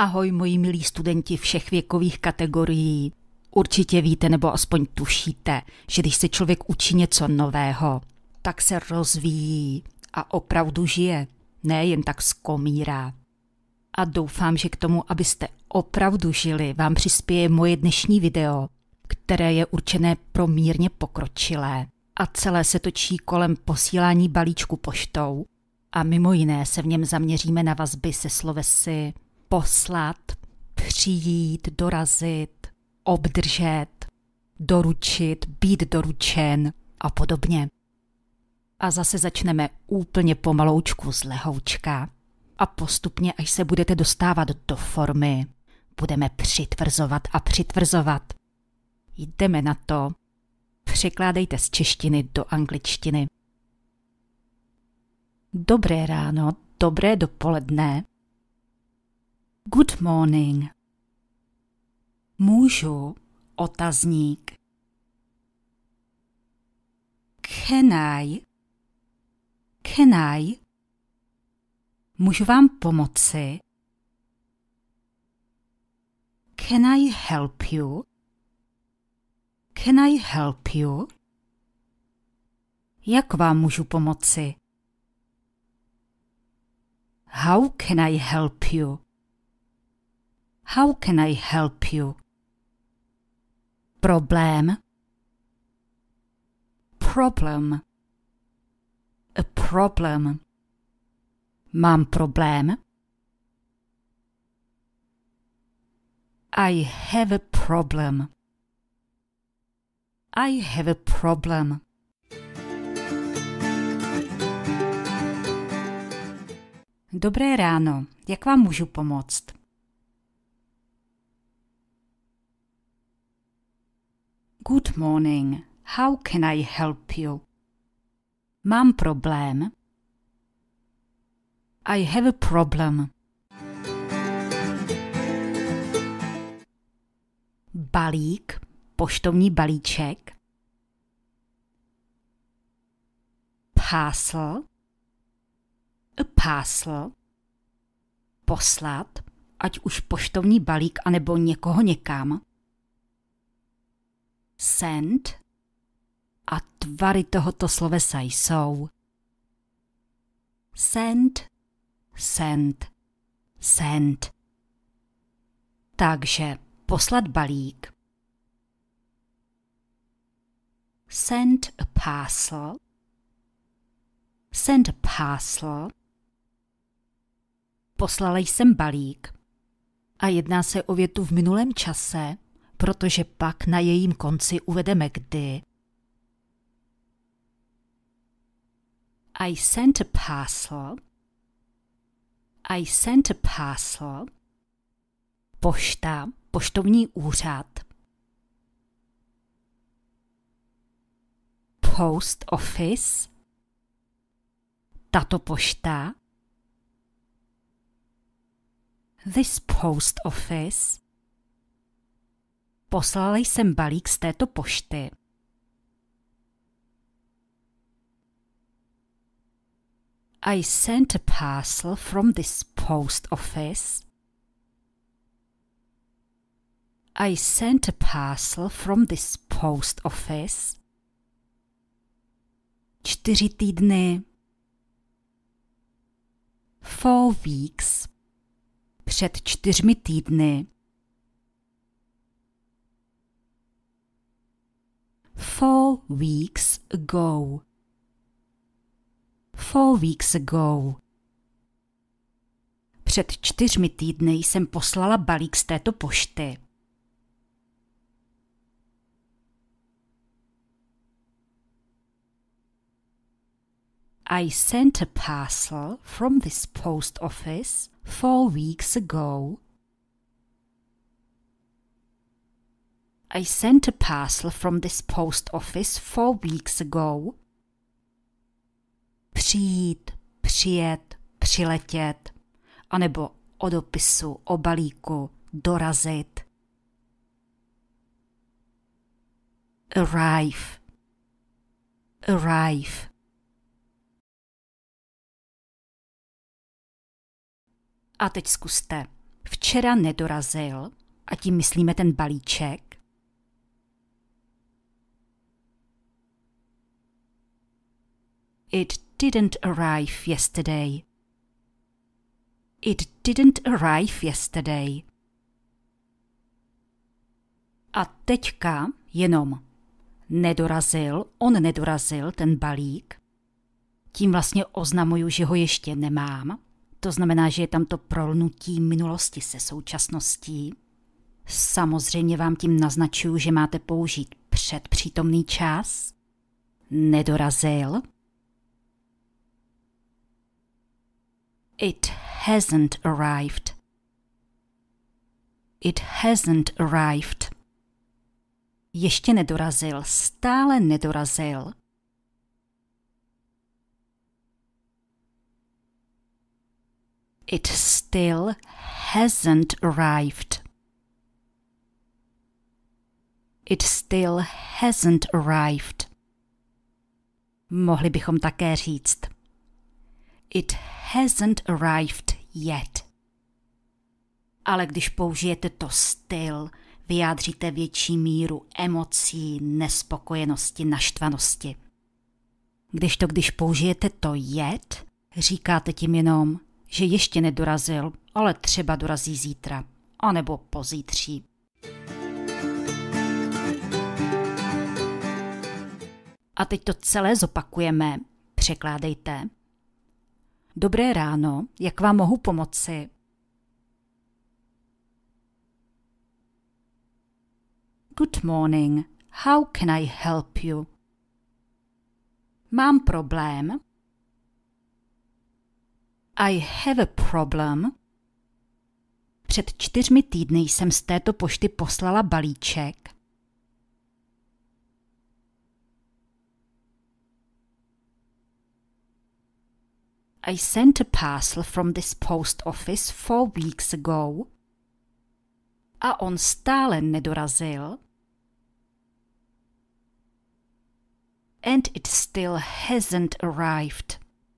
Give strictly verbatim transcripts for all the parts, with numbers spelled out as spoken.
Ahoj, moji milí studenti všech věkových kategorií. Určitě víte, nebo aspoň tušíte, že když se člověk učí něco nového, tak se rozvíjí a opravdu žije, ne jen tak skomírá. A doufám, že k tomu, abyste opravdu žili, vám přispěje moje dnešní video, které je určené pro mírně pokročilé a celé se točí kolem posílání balíčku poštou a mimo jiné se v něm zaměříme na vazby se slovesy poslat, přijít, dorazit, obdržet, doručit, být doručen a podobně. A zase začneme úplně pomaloučku z lehoučka a postupně, až se budete dostávat do formy, budeme přitvrzovat a přitvrzovat. Jdeme na to. Překládejte z češtiny do angličtiny. Dobré ráno, dobré dopoledne. Good morning. Můžu, otazník. Can I? Can I? Můžu vám pomoci? Can I help you? Can I help you? Jak vám můžu pomoci? How can I help you? How can I help you? Problém. Problem. A problem. Mám problém. I have a problem. I have a problem. Dobré ráno, jak vám můžu pomoct? Good morning, how can I help you? Mám problém. I have a problem. Balík, poštovní balíček. Parcel. A parcel. Poslat, ať už poštovní balík, anebo někoho někam. Send. A tvary tohoto slovesa jsou send, send, send. Takže poslat balík. Send a parcel. Send a parcel. Poslala jsem balík. A jedná se o větu v minulém čase, protože pak na jejím konci uvedeme kdy. I sent a parcel. I sent a parcel. Pošta, poštovní úřad. Post office. Tato pošta. This post office. Poslala jsem balík z této pošty. I sent a parcel from this post office. I sent a parcel from this post office. Čtyři týdny. Four weeks. Před čtyřmi týdny. Four weeks ago. Four weeks ago. Před čtyřmi týdny jsem poslala balík z této pošty. I sent a parcel from this post office four weeks ago. I sent a parcel from this post office four weeks ago. Přijít, přijet, přiletět, anebo o dopisu, o balíku, dorazit. Arrive. Arrive. A teď zkuste. Včera nedorazil, a tím myslíme ten balíček. It didn't arrive yesterday. It didn't arrive yesterday. A teďka jenom nedorazil, on nedorazil, ten balík. Tím vlastně oznamuju, že ho ještě nemám. To znamená, že je tam to prolnutí minulosti se současností. Samozřejmě vám tím naznačuju, že máte použít předpřítomný čas. Nedorazil. It hasn't arrived. It hasn't arrived. Ještě nedorazil, stále nedorazil. It still hasn't arrived. It still hasn't arrived. Mohli bychom také říct It hasn't arrived yet. Ale když použijete to still, vyjádříte větší míru emocí, nespokojenosti, naštvanosti. Když to, když použijete to yet, říkáte tím jenom, že ještě nedorazil, ale třeba dorazí zítra, anebo pozítří. A teď to celé zopakujeme. Překládejte. Dobré ráno, jak vám mohu pomoci? Good morning, how can I help you? Mám problém. I have a problem. Před čtyřmi týdny jsem z této pošty poslala balíček. I sent a parcel from this post office four weeks ago. A on stále nedorazil. And it still hasn't arrived.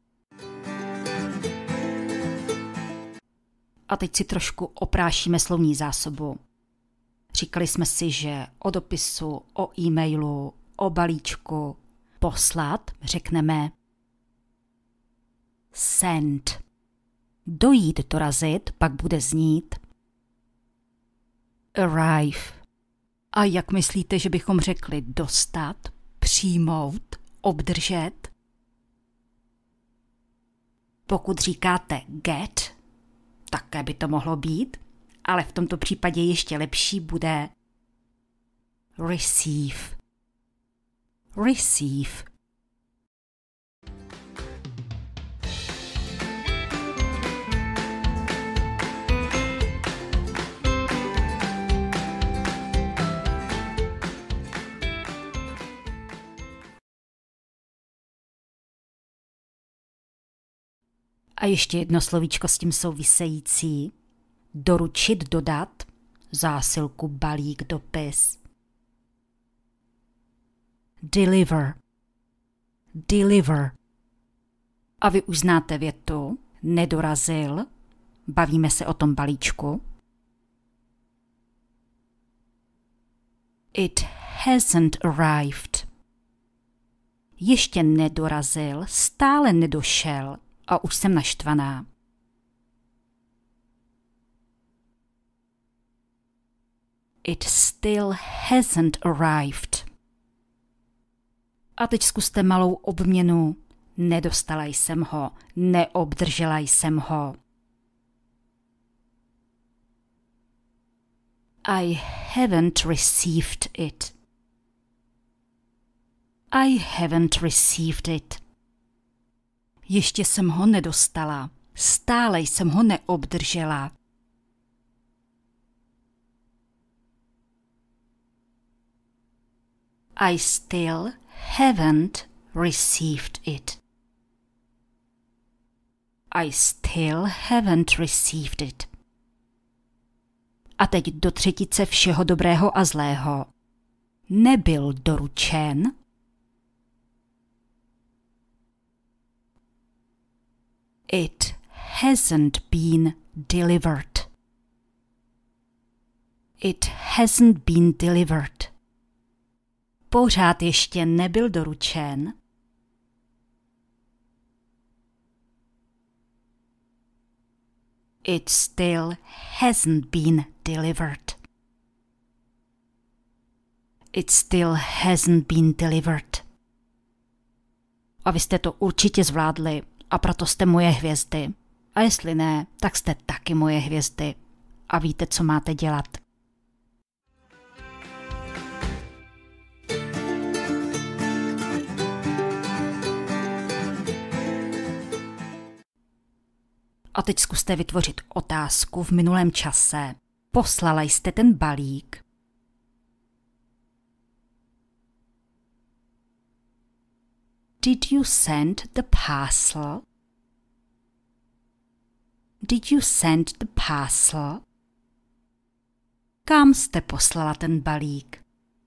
A teď si trošku oprášíme slovní zásobu. Říkali jsme si, že o dopisu, o e-mailu, o balíčku, poslat, řekneme send. Dojít, dorazit, pak bude znít arrive. A jak myslíte, že bychom řekli dostat, přijmout, obdržet? Pokud říkáte get, také by to mohlo být, ale v tomto případě ještě lepší bude receive. Receive. A ještě jedno slovíčko s tím související. Doručit, dodat, zásilku, balík, dopis. Deliver. Deliver. A vy už znáte větu. Nedorazil. Bavíme se o tom balíčku. It hasn't arrived. Ještě nedorazil, stále nedošel. A už jsem naštvaná. It still hasn't arrived. A teď zkuste malou obměnu. Nedostala jsem ho, neobdržela jsem ho. I haven't received it. I haven't received it. Ještě jsem ho nedostala. Stále jsem ho neobdržela. I still haven't received it. I still haven't received it. A teď do třetice všeho dobrého a zlého. Nebyl doručen. It hasn't been delivered. It hasn't been delivered. Pořád ještě nebyl doručen. It still hasn't been delivered. It still hasn't been delivered. A vy jste to určitě zvládli a proto jste moje hvězdy. A jestli ne, tak jste taky moje hvězdy. A víte, co máte dělat. A teď zkuste vytvořit otázku v minulém čase. Poslala jste ten balík? Did you send the parcel? Did you send the parcel? Kam jste poslala ten balík?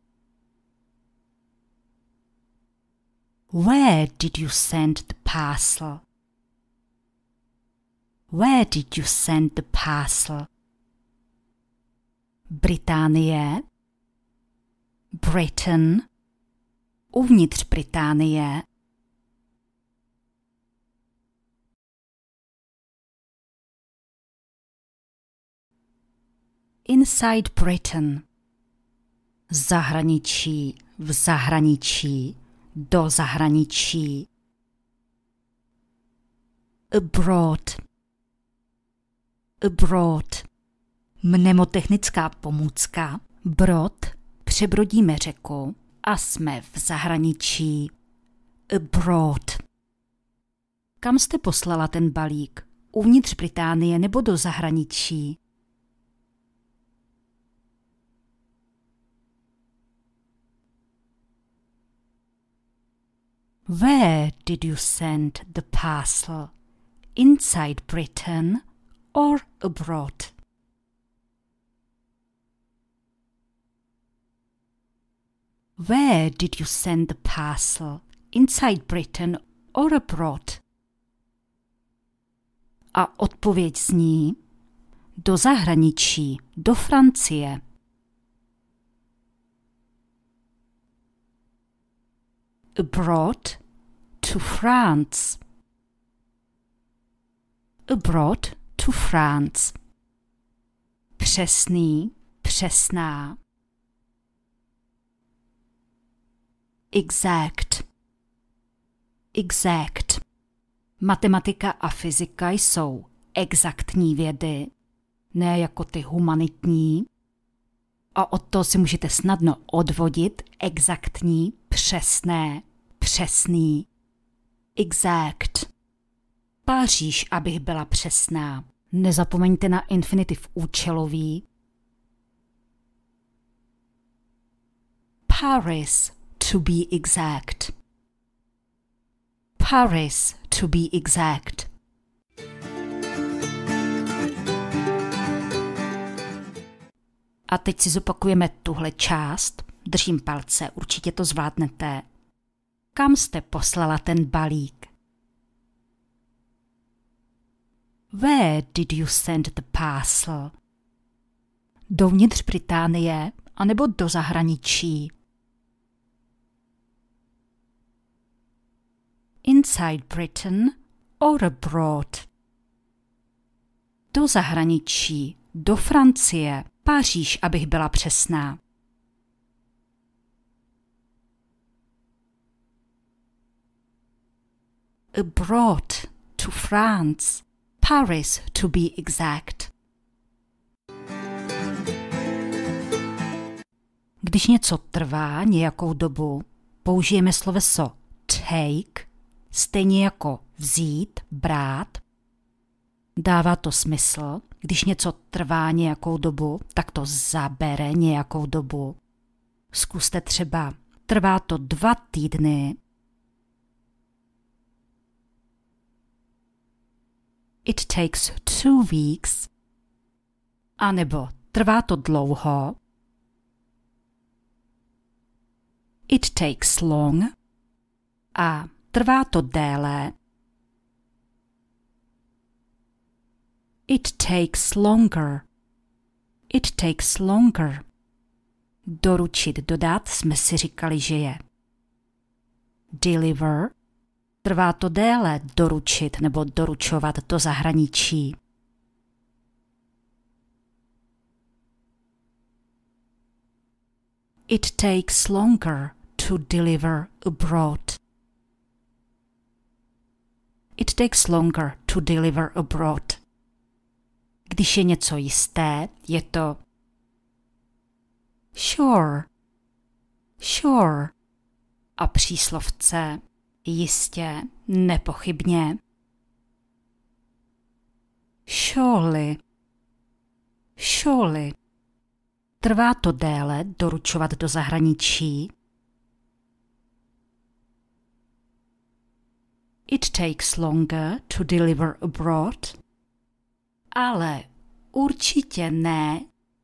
Where did you send the parcel? Where did you send the parcel? Británie, Britain, uvnitř Británie. Inside Britain. Zahraničí, v zahraničí, do zahraničí. Abroad. Abroad. Mnemotechnická pomůcka. Brod. Přebrodíme řeku a jsme v zahraničí. Abroad. Kam jste poslala ten balík? Uvnitř Británie nebo do zahraničí? Where did you send the parcel? Inside Britain or abroad? Where did you send the parcel? Inside Britain or abroad? A odpověď zní do zahraničí, do Francie. Abroad to France. Abroad to France. Přesný, přesná. Exact. Exact. Matematika a fyzika jsou exaktní vědy, ne jako ty humanitní. A od toho si můžete snadno odvodit exaktní, přesné, přesný. Exact. Paříž, abych byla přesná. Nezapomeňte na infinitiv účelový. Paris, to be exact. Paris, to be exact. A teď si zopakujeme tuhle část. Držím palce, určitě to zvládnete. Kam jste poslala ten balík? Where did you send the parcel? Dovnitř Británie anebo do zahraničí? Inside Britain or abroad? Do zahraničí, do Francie, Paříž, abych byla přesná. Abroad, to France, Paris, to be exact. Když něco trvá nějakou dobu, použijeme sloveso take, stejně jako vzít, brát. Dává to smysl, když něco trvá nějakou dobu, tak to zabere nějakou dobu. Zkuste třeba, trvá to dva týdny. It takes two weeks. A nebo trvá to dlouho. It takes long. A trvá to déle. It takes longer. It takes longer. Doručit, dodat jsme si říkali, že je. Deliver. Trvá to déle doručit nebo doručovat do zahraničí. It takes longer to deliver abroad. It takes longer to deliver abroad. Když je něco jisté, je to sure, sure. A příslovce jistě, nepochybně. Surely, surely. Trvá to déle doručovat do zahraničí. It takes longer to deliver abroad. Ale určitě ne.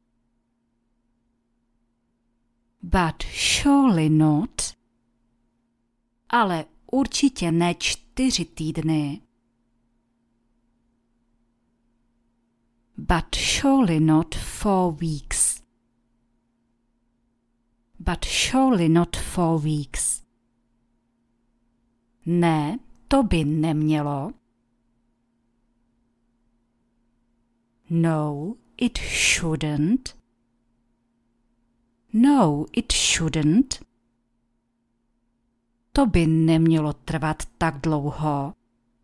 But surely not. Ale určitě ne čtyři týdny. But surely not four weeks. But surely not four weeks. Ne, to by nemělo. No, it shouldn't. No, it shouldn't. To by nemělo trvat tak dlouho.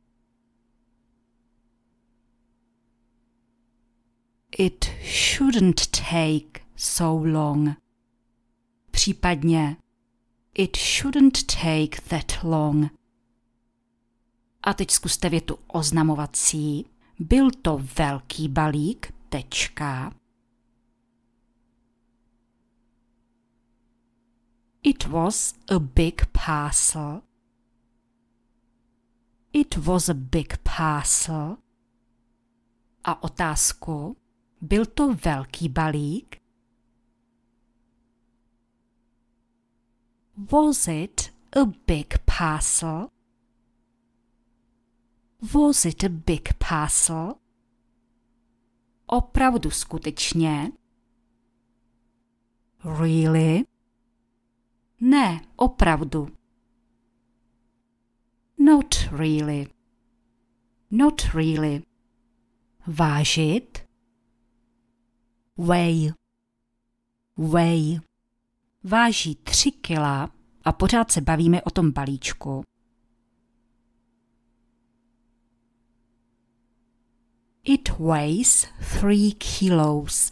It shouldn't take so long. Případně it shouldn't take that long. A teď zkuste větu oznamovací. Byl to velký balík, tečka. It was a big parcel. It was a big parcel. A otázku. Byl to velký balík? Was it a big parcel? Was it a big parcel? Opravdu skutečně? Really? Ne, opravdu. Not really. Not really. Vážit? Weigh. Weigh. Váží tři kila a pořád se bavíme o tom balíčku. It weighs three kilos.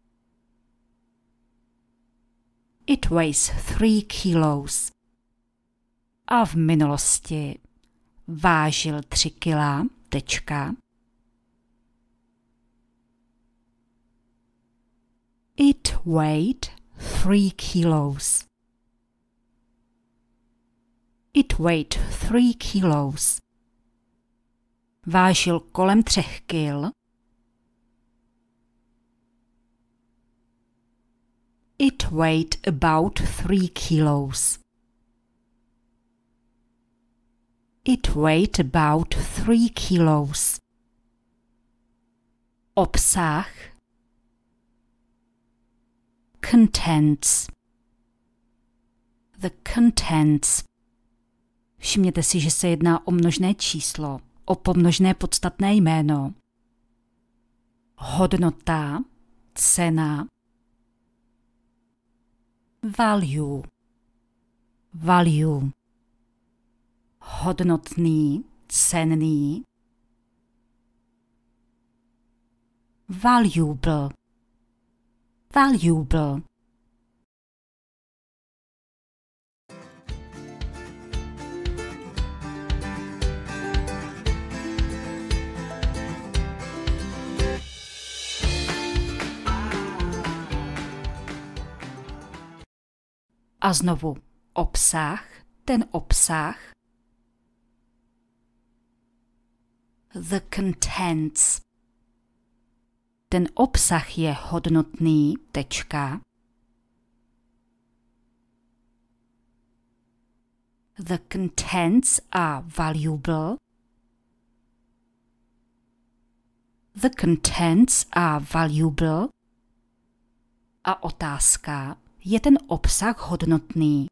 It weighs three kilos. A v minulosti vážil tři kila, tečka. It weighed three kilos. It weighed three kilos. Vážil kolem třech kil. It weighed about three kilos. It weighed about three kilos. Obsah. Contents. The contents. Všimněte si, že se jedná o množné číslo, o pomnožné podstatné jméno. Hodnota, cena. Value. Value. Hodnotný, cenný. Valuable. Valuable. A znovu obsah, ten obsah. The contents. Ten obsah je hodnotný, tečka. The contents are valuable. The contents are valuable. A otázka, je ten obsah hodnotný?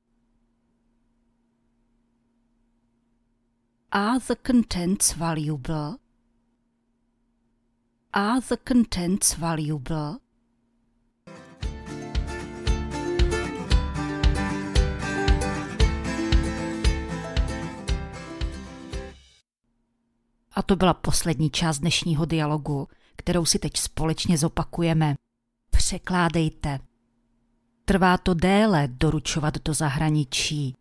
Are the contents valuable? Are the contents valuable? A to byla poslední část dnešního dialogu, kterou si teď společně zopakujeme. Překládejte. Trvá to déle doručovat do zahraničí.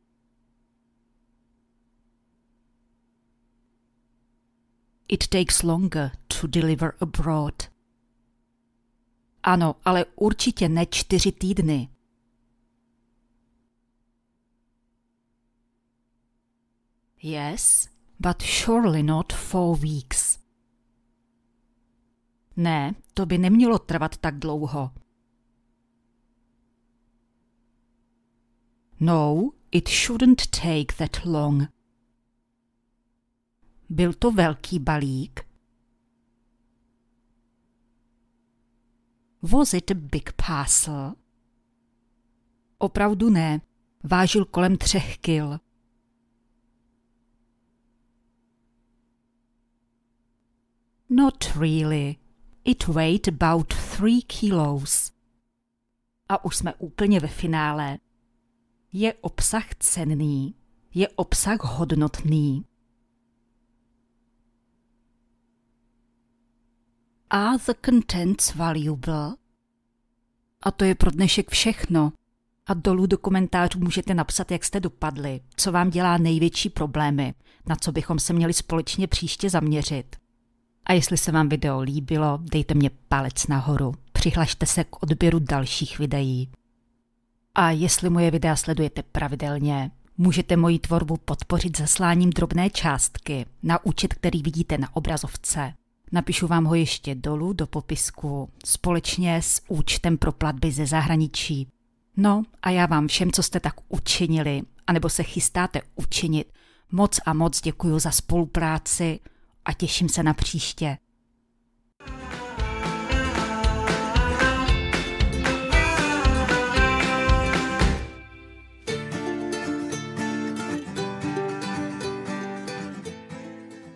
It takes longer to deliver abroad. Ano, ale určitě ne čtyři týdny. Yes, but surely not four weeks. Ne, to by nemělo trvat tak dlouho. No, it shouldn't take that long. Byl to velký balík? Was it a big parcel? Opravdu ne, vážil kolem třech kil. Not really. It weighed about three kilos. A už jsme úplně ve finále. Je obsah cenný? Je obsah hodnotný? Are the contents valuable? A to je pro dnešek všechno. A dolů do komentářů můžete napsat, jak jste dopadli, co vám dělá největší problémy, na co bychom se měli společně příště zaměřit. A jestli se vám video líbilo, dejte mě palec nahoru. Přihlašte se k odběru dalších videí. A jestli moje videa sledujete pravidelně, můžete moji tvorbu podpořit zasláním drobné částky na účet, který vidíte na obrazovce. Napíšu vám ho ještě dolů do popisku společně s účtem pro platby ze zahraničí. No a já vám všem, co jste tak učinili, anebo se chystáte učinit, moc a moc děkuju za spolupráci a těším se na příště.